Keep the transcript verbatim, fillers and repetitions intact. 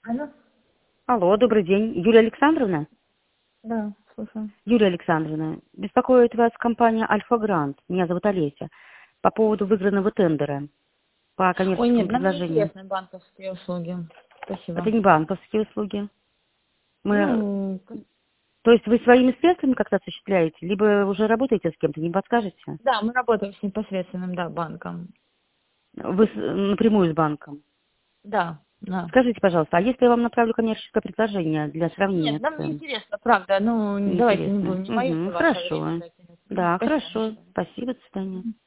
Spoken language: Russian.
Алло? Алло, добрый день. Юлия Александровна? Да, слушаю. Юлия Александровна, беспокоит вас компания Альфа Грант. Меня зовут Олеся. По поводу выигранного тендера по Ой, коммерческому нет, нам не предложению. интересны банковские услуги. Это Спасибо. не банковские услуги. Мы... Ну, То есть вы своими средствами как-то осуществляете, либо уже работаете с кем-то, не подскажете? да, мы работаем с непосредственным, да, банком. Вы с- напрямую с банком. Да, да. Скажите, пожалуйста, а если я вам направлю коммерческое предложение для Нет, сравнения нам не цен? интересно, правда. Ну, давайте не Интересно. будем ни мое, ни Угу, ваше время хорошо. тратить. Мгм, Да, спасибо хорошо. большое. Спасибо, до свидания.